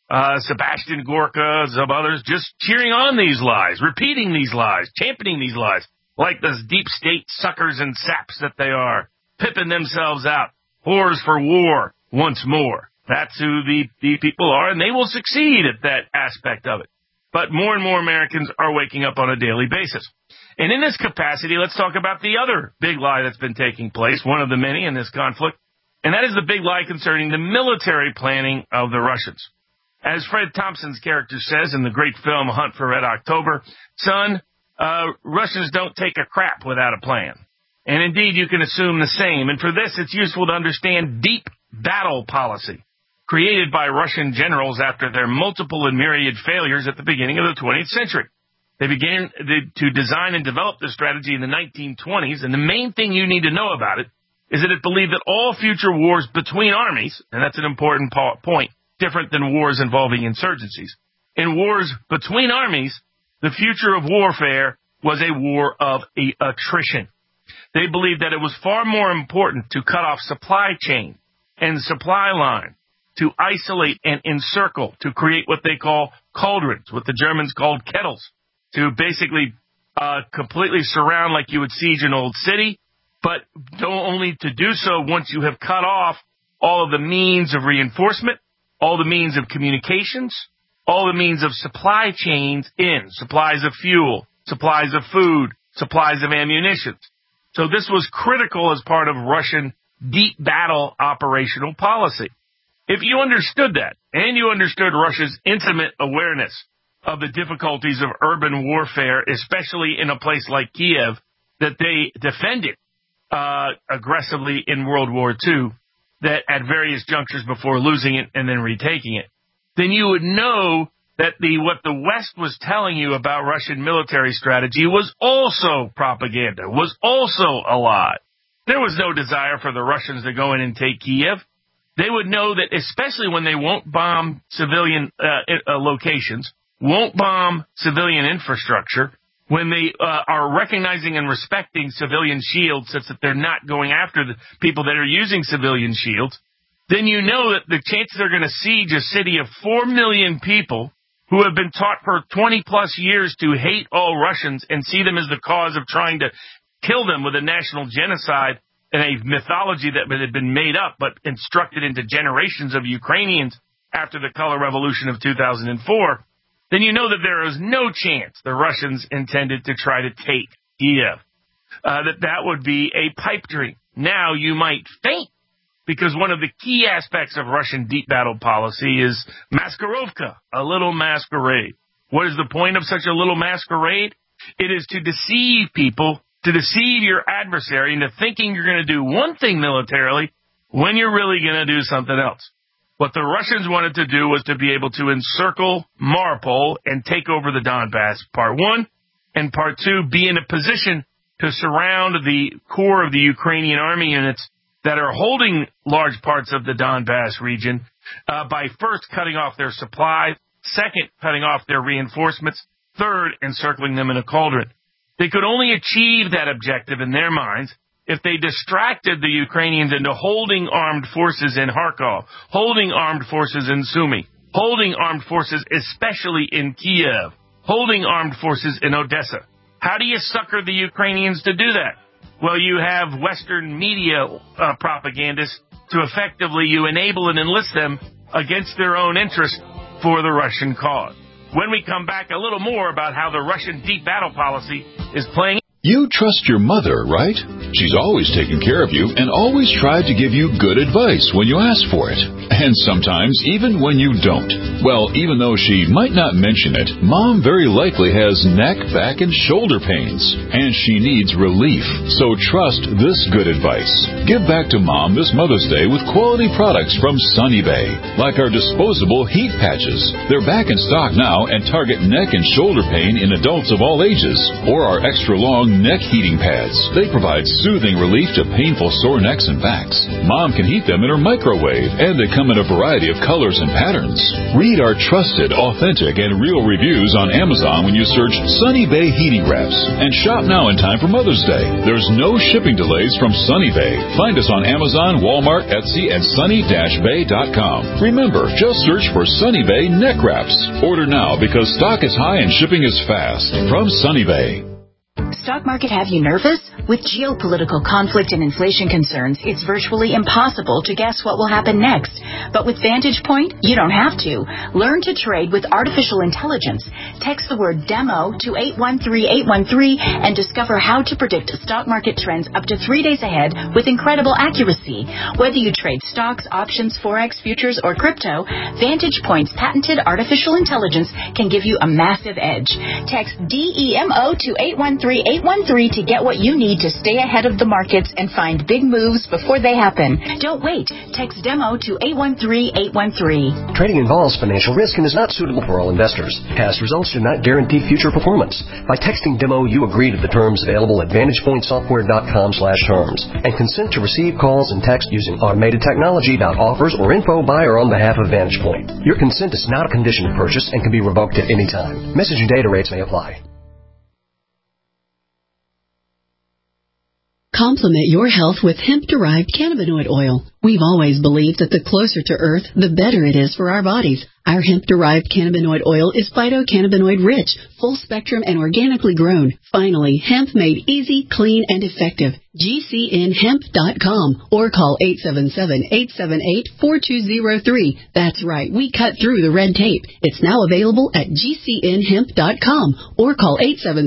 S8: Sebastian Gorka, some others, just cheering on these lies, repeating these lies, championing these lies, like the deep state suckers and saps that they are, pipping themselves out, whores for war once more. That's who the people are, and they will succeed at that aspect of it. But more and more Americans are waking up on a daily basis. And in this capacity, let's talk about the other big lie that's been taking place, one of the many in this conflict, and that is the big lie concerning the military planning of the Russians. As Fred Thompson's character says in the great film Hunt for Red October, son, Russians don't take a crap without a plan. And indeed, you can assume the same. And for this, it's useful to understand deep battle policy created by Russian generals after their multiple and myriad failures at the beginning of the 20th century. They began to design and develop this strategy in the 1920s, and the main thing you need to know about it is that it believed that all future wars between armies, and that's an important point, different than wars involving insurgencies. In wars between armies, the future of warfare was a war of attrition. They believed that it was far more important to cut off supply chain and supply line, to isolate and encircle, to create what they call cauldrons, what the Germans called kettles, to basically completely surround like you would siege an old city, but only to do so once you have cut off all of the means of reinforcement, all the means of communications, all the means of supply chains in, supplies of fuel, supplies of food, supplies of ammunition. So this was critical as part of Russian deep battle operational policy. If you understood that, and you understood Russia's intimate awareness of the difficulties of urban warfare, especially in a place like Kiev, that they defended aggressively in World War II, that at various junctures before losing it and then retaking it, then you would know that what the West was telling you about Russian military strategy was also propaganda, was also a lie. There was no desire for the Russians to go in and take Kiev. They would know that, especially when they won't bomb civilian locations, won't bomb civilian infrastructure, when they are recognizing and respecting civilian shields such that they're not going after the people that are using civilian shields, then you know that the chances they're going to siege a city of 4 million people who have been taught for 20-plus years to hate all Russians and see them as the cause of trying to kill them with a national genocide and a mythology that had been made up but instructed into generations of Ukrainians after the color revolution of 2004, then you know that there is no chance the Russians intended to try to take Kiev, that would be a pipe dream. Now you might faint, because one of the key aspects of Russian deep battle policy is maskirovka, a little masquerade. What is the point of such a little masquerade? It is to deceive people, to deceive your adversary into thinking you're going to do one thing militarily when you're really going to do something else. What the Russians wanted to do was to be able to encircle Mariupol and take over the Donbass, part one, and part two, be in a position to surround the core of the Ukrainian army units that are holding large parts of the Donbass region by first cutting off their supplies, second, cutting off their reinforcements, third, encircling them in a cauldron. They could only achieve that objective in their minds if they distracted the Ukrainians into holding armed forces in Kharkov, holding armed forces in Sumy, holding armed forces especially in Kiev, holding armed forces in Odessa. How do you sucker the Ukrainians to do that? Well, you have Western media propagandists to effectively you enable and enlist them against their own interest for the Russian cause. When we come back, a little more about how the Russian deep battle policy is playing.
S17: You trust your mother, right? She's always taken care of you and always tried to give you good advice when you ask for it. And sometimes even when you don't. Well, even though she might not mention it, Mom very likely has neck, back, and shoulder pains. And she needs relief. So trust this good advice. Give back to Mom this Mother's Day with quality products from Sunny Bay. Like our disposable heat patches. They're back in stock now and target neck and shoulder pain in adults of all ages. Or our extra long neck heating pads. They provide soothing relief to painful sore necks and backs. Mom can heat them in her microwave, and they come in a variety of colors and patterns. Read our trusted, authentic, and real reviews on Amazon when you search Sunny Bay Heating Wraps. And shop now in time for Mother's Day. There's no shipping delays from Sunny Bay. Find us on Amazon, Walmart, Etsy, and sunny-bay.com. Remember, just search for Sunny Bay Neck Wraps. Order now because stock is high and shipping is fast. From Sunny Bay.
S18: Stock market have you nervous? With geopolitical conflict and inflation concerns, it's virtually impossible to guess what will happen next. But with Vantage Point, you don't have to. Learn to trade with artificial intelligence. Text the word DEMO to 813813 and discover how to predict stock market trends up to 3 days ahead with incredible accuracy. Whether you trade stocks, options, forex, futures, or crypto, Vantage Point's patented artificial intelligence can give you a massive edge. Text DEMO to 813813 to get what you need to stay ahead of the markets and find big moves before they happen. Don't wait. Text DEMO to 813813.
S19: Trading involves financial risk and is not suitable for all investors. Past results do not guarantee future performance. By texting DEMO, you agree to the terms available at VantagePointSoftware.com/terms and consent to receive calls and text using automated technology. Offers or info by or on behalf of Vantage Point. Your consent is not a condition of purchase and can be revoked at any time. Message and data rates may apply.
S20: Complement your health with hemp-derived cannabinoid oil. We've always believed that the closer to Earth, the better it is for our bodies. Our hemp-derived cannabinoid oil is phytocannabinoid rich, full-spectrum, and organically grown. Finally, hemp made easy, clean, and effective. GCNhemp.com or call 877-878-4203. That's right, we cut through the red tape. It's now available at GCNhemp.com or call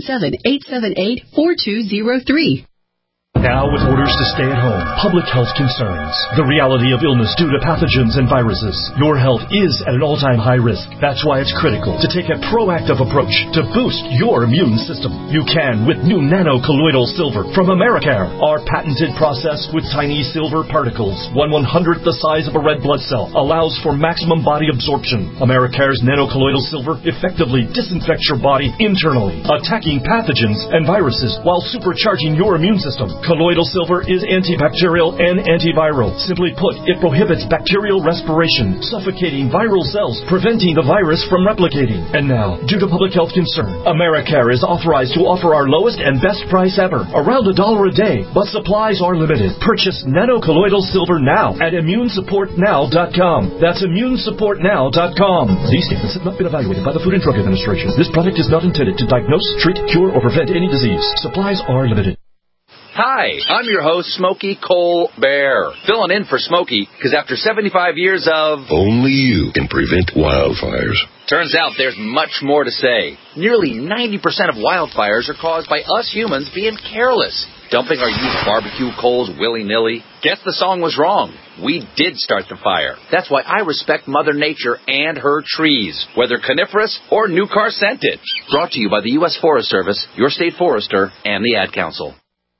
S20: 877-878-4203.
S21: Now with orders to stay at home, public health concerns, the reality of illness due to pathogens and viruses, your health is at an all-time high risk. That's why it's critical to take a proactive approach to boost your immune system. You can with new nano-colloidal silver from Americare. Our patented process with tiny silver particles, 1/100th the size of a red blood cell, allows for maximum body absorption. Americare's nano-colloidal silver effectively disinfects your body internally, attacking pathogens and viruses while supercharging your immune system. Colloidal silver is antibacterial and antiviral. Simply put, it prohibits bacterial respiration, suffocating viral cells, preventing the virus from replicating. And now, due to public health concern, Americare is authorized to offer our lowest and best price ever, around $1 a day, but supplies are limited. Purchase nano-colloidal silver now at ImmuneSupportNow.com. That's ImmuneSupportNow.com. These statements have not been evaluated by the Food and Drug Administration. This product is not intended to diagnose, treat, cure, or prevent any disease. Supplies are limited.
S22: Hi, I'm your host, Smokey Colbert, filling in for Smokey because after 75 years of...
S23: Only you can prevent wildfires.
S22: Turns out there's much more to say. Nearly 90% of wildfires are caused by us humans being careless, dumping our used barbecue coals willy-nilly. Guess the song was wrong. We did start the fire. That's why I respect Mother Nature and her trees, whether coniferous or new car scented. Brought to you by the U.S. Forest Service, your state forester, and the Ad Council.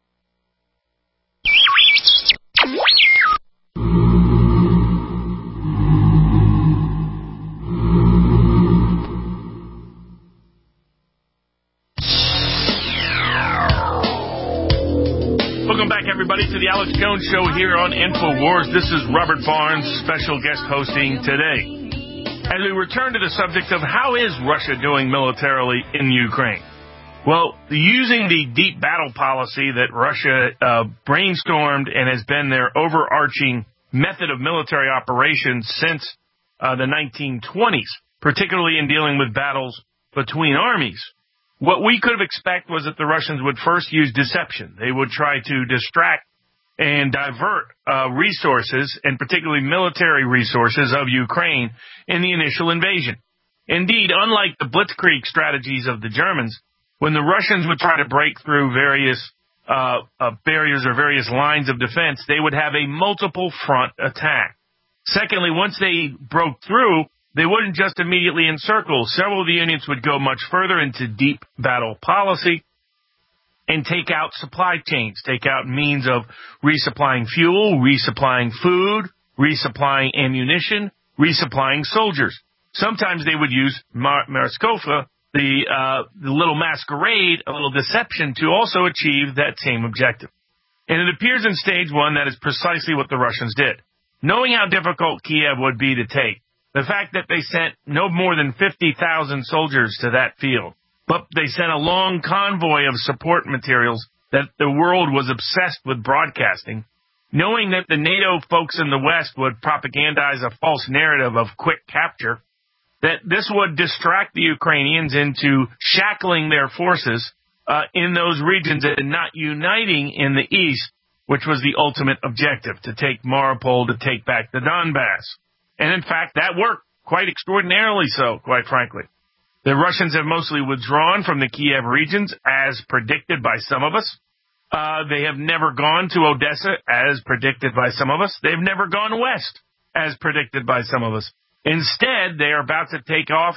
S8: Welcome back, everybody, to the Alex Jones Show here on InfoWars. This is Robert Barnes, special guest hosting today. As we return to the subject of how is Russia doing militarily in Ukraine? Well, using the deep battle policy that Russia brainstormed and has been their overarching method of military operations since the 1920s, particularly in dealing with battles between armies. What we could have expected was that the Russians would first use deception. They would try to distract and divert resources, and particularly military resources of Ukraine in the initial invasion. Indeed, unlike the blitzkrieg strategies of the Germans, when the Russians would try to break through various barriers or various lines of defense, they would have a multiple front attack. Secondly, once they broke through, they wouldn't just immediately encircle. Several of the units would go much further into deep battle policy and take out supply chains, take out means of resupplying fuel, resupplying food, resupplying ammunition, resupplying soldiers. Sometimes they would use Marskova the little masquerade, a little deception to also achieve that same objective. And it appears in stage one that is precisely what the Russians did. Knowing how difficult Kiev would be to take, the fact that they sent no more than 50,000 soldiers to that field, but they sent a long convoy of support materials that the world was obsessed with broadcasting, knowing that the NATO folks in the West would propagandize a false narrative of quick capture, that this would distract the Ukrainians into shackling their forces in those regions and not uniting in the east, which was the ultimate objective, to take Mariupol, to take back the Donbass. And in fact, that worked quite extraordinarily so, quite frankly. The Russians have mostly withdrawn from the Kiev regions, as predicted by some of us. They have never gone to Odessa, as predicted by some of us. They've never gone west, as predicted by some of us. Instead, they are about to take out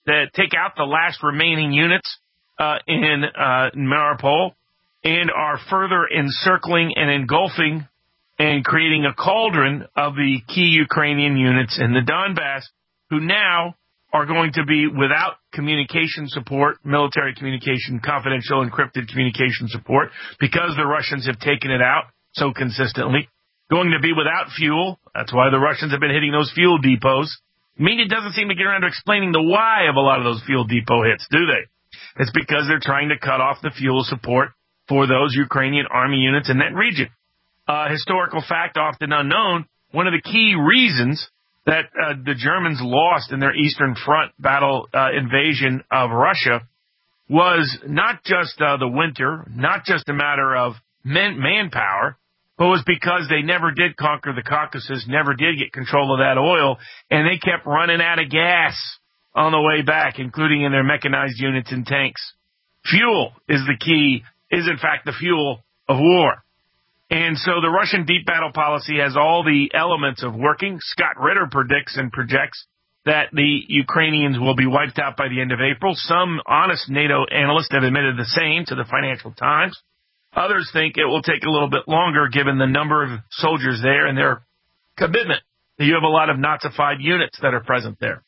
S8: the last remaining units in Mariupol, and are further encircling and engulfing and creating a cauldron of the key Ukrainian units in the Donbass, who now are going to be without communication support, military communication, confidential encrypted communication support, because the Russians have taken it out so consistently. Going to be without fuel. That's why the Russians have been hitting those fuel depots. Media doesn't seem to get around to explaining the why of a lot of those fuel depot hits, do they? It's because they're trying to cut off the fuel support for those Ukrainian army units in that region. Historical fact often unknown, one of the key reasons that the Germans lost in their Eastern Front battle invasion of Russia was not just the winter, not just a matter of manpower, but was because they never did conquer the Caucasus, never did get control of that oil, and they kept running out of gas on the way back, including in their mechanized units and tanks. Fuel is the key, is in fact the fuel of war. And so the Russian deep battle policy has all the elements of working. Scott Ritter predicts and projects that the Ukrainians will be wiped out by the end of April. Some honest NATO analysts have admitted the same to the Financial Times. Others think it will take a little bit longer given the number of soldiers there and their commitment. You have a lot of Nazified units that are present there.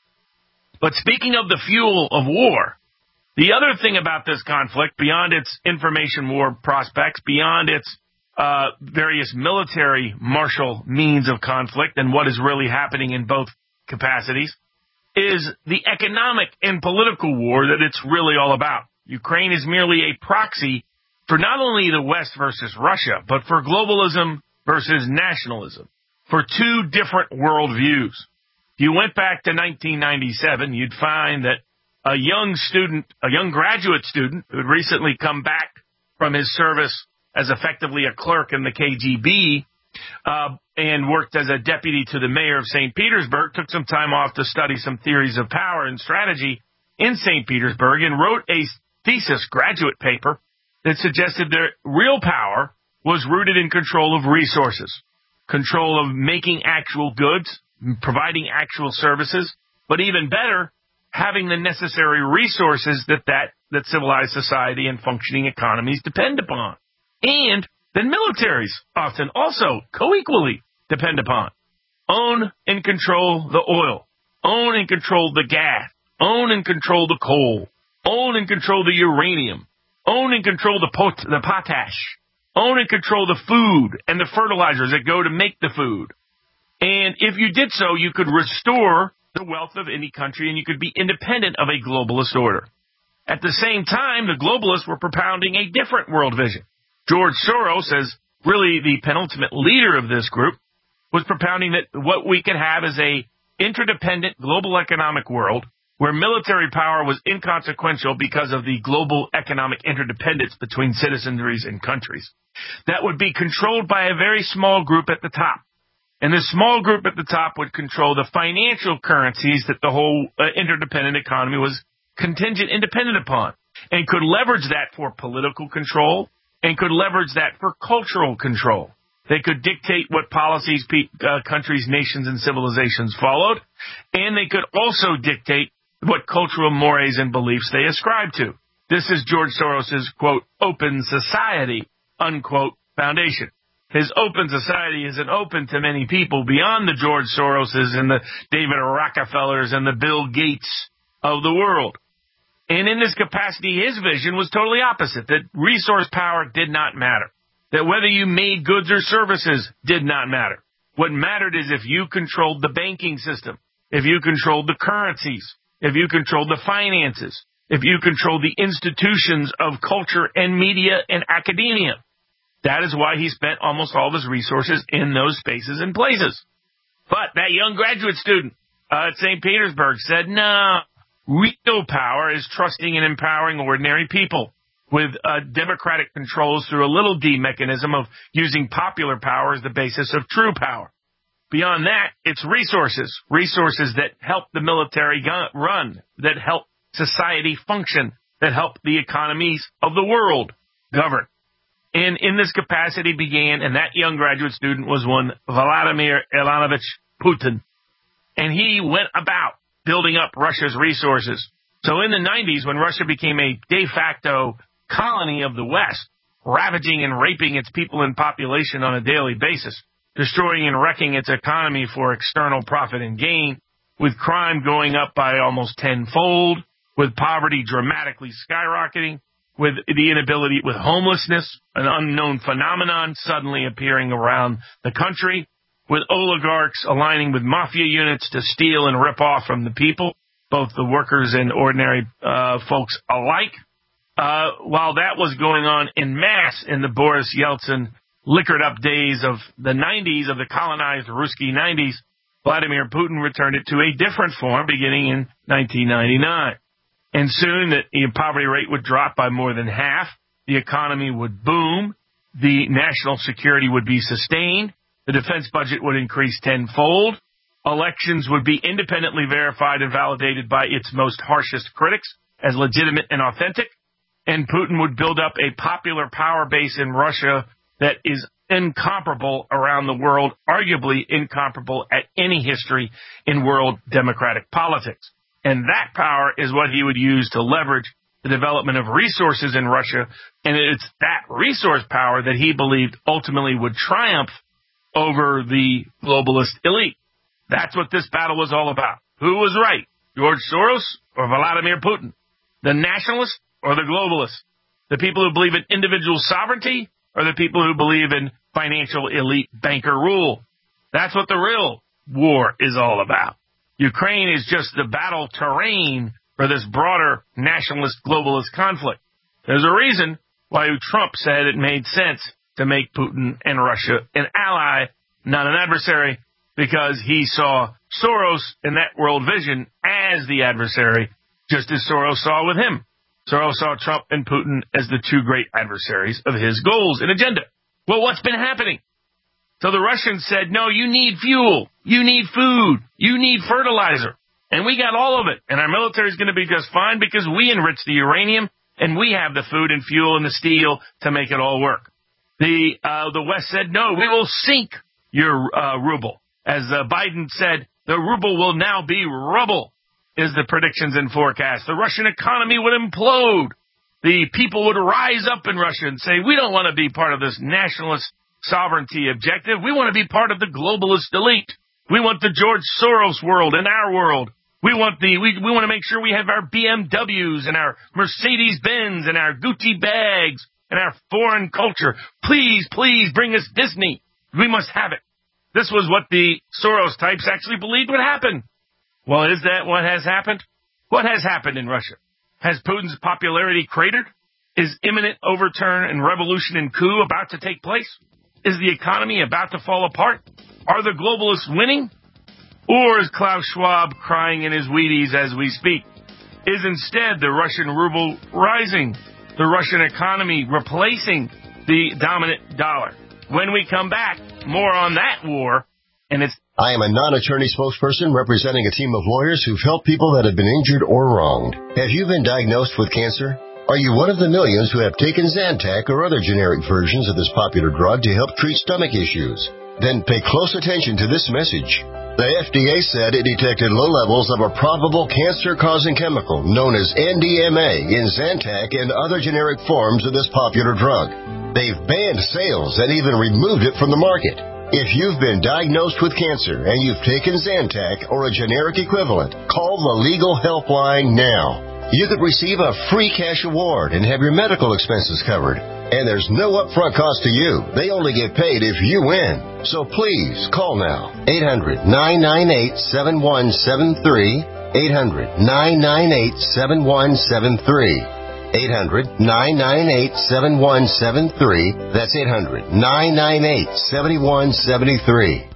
S8: But speaking of the fuel of war, the other thing about this conflict, beyond its information war prospects, beyond its various military martial means of conflict and what is really happening in both capacities, is the economic and political war that it's really all about. Ukraine is merely a proxy for not only the West versus Russia, but for globalism versus nationalism, for two different worldviews. If you went back to 1997, you'd find that a young graduate student who had recently come back from his service as effectively a clerk in the KGB and worked as a deputy to the mayor of St. Petersburg, took some time off to study some theories of power and strategy in St. Petersburg and wrote a thesis graduate paper that suggested that real power was rooted in control of resources, control of making actual goods, providing actual services, but even better, having the necessary resources that civilized society and functioning economies depend upon. And then militaries often also co-equally depend upon. Own and control the oil. Own and control the gas. Own and control the coal. Own and control the uranium. Own and control the potash. Own and control the food and the fertilizers that go to make the food. And if you did so, you could restore the wealth of any country and you could be independent of a globalist order. At the same time, the globalists were propounding a different world vision. George Soros, as really the penultimate leader of this group, was propounding that what we could have is a interdependent global economic world where military power was inconsequential because of the global economic interdependence between citizenries and countries. That would be controlled by a very small group at the top. And this small group at the top would control the financial currencies that the whole interdependent economy was contingent independent upon, and could leverage that for political control, and could leverage that for cultural control. They could dictate what policies countries, nations, and civilizations followed, and they could also dictate what cultural mores and beliefs they ascribe to. This is George Soros's, quote, open society, unquote, foundation. His open society isn't open to many people beyond the George Soroses and the David Rockefellers and the Bill Gates of the world. And in this capacity, his vision was totally opposite, that resource power did not matter, that whether you made goods or services did not matter. What mattered is if you controlled the banking system, if you controlled the currencies, if you controlled the finances, if you controlled the institutions of culture and media and academia. That is why he spent almost all of his resources in those spaces and places. But that young graduate student at St. Petersburg said, no, real power is trusting and empowering ordinary people with democratic controls through a little d mechanism of using popular power as the basis of true power. Beyond that, it's resources that help the military run, that help society function, that help the economies of the world govern. And in this capacity began, and that young graduate student was one Vladimir Ivanovich Putin. And he went about building up Russia's resources. So in the 90s, when Russia became a de facto colony of the West, ravaging and raping its people and population on a daily basis, destroying and wrecking its economy for external profit and gain, with crime going up by almost tenfold, with poverty dramatically skyrocketing, with the inability, with homelessness, an unknown phenomenon suddenly appearing around the country, with oligarchs aligning with mafia units to steal and rip off from the people, both the workers and ordinary folks alike. While that was going on en masse in the Boris Yeltsin liquored up days of the 90s, of the colonized Ruski 90s, Vladimir Putin returned it to a different form beginning in 1999. And soon the poverty rate would drop by more than half, the economy would boom, the national security would be sustained, the defense budget would increase tenfold, elections would be independently verified and validated by its most harshest critics as legitimate and authentic, and Putin would build up a popular power base in Russia that is incomparable around the world, arguably incomparable at any history in world democratic politics. And that power is what he would use to leverage the development of resources in Russia, and it's that resource power that he believed ultimately would triumph over the globalist elite. That's what this battle was all about. Who was right, George Soros or Vladimir Putin? The nationalists or the globalists? The people who believe in individual sovereignty or the people who believe in financial elite banker rule? That's what the real war is all about. Ukraine is just the battle terrain for this broader nationalist globalist conflict. There's a reason why Trump said it made sense to make Putin and Russia an ally, not an adversary, because he saw Soros in that world vision as the adversary, just as Soros saw with him. Soros saw Trump and Putin as the two great adversaries of his goals and agenda. Well, what's been happening? So the Russians said, no, you need fuel, you need food, you need fertilizer, and we got all of it, and our military is going to be just fine because we enrich the uranium, and we have the food and fuel and the steel to make it all work. The West said, no, we will sink your ruble. As Biden said, the ruble will now be rubble, is the predictions and forecasts. The Russian economy would implode. The people would rise up in Russia and say, we don't want to be part of this nationalist sovereignty objective. We want to be part of the globalist elite. We want the George Soros world and our world. We want to make sure we have our BMWs and our Mercedes-Benz and our Gucci bags and our foreign culture. Please, please bring us Disney. We must have it. This was what the Soros types actually believed would happen. Well, is that what has happened? What has happened in Russia? Has Putin's popularity cratered? Is imminent overturn and revolution and coup about to take place? Is the economy about to fall apart? Are the globalists winning? Or is Klaus Schwab crying in his Wheaties as we speak? Is instead the Russian ruble rising? The Russian economy replacing the dominant dollar? When we come back, more on that war, and it's...
S13: I am a non-attorney spokesperson representing a team of lawyers who've helped people that have been injured or wronged. Have you been diagnosed with cancer? Are you one of the millions who have taken Zantac or other generic versions of this popular drug to help treat stomach issues? Then pay close attention to this message. The FDA said it detected low levels of a probable cancer-causing chemical known as NDMA in Zantac and other generic forms of this popular drug. They've banned sales and even removed it from the market. If you've been diagnosed with cancer and you've taken Zantac or a generic equivalent, call the legal helpline now. You could receive a free cash award and have your medical expenses covered. And there's no upfront cost to you. They only get paid if you win. So please call now. 800-998-7173. 800-998-7173. 800-998-7173. That's 800-998-7173.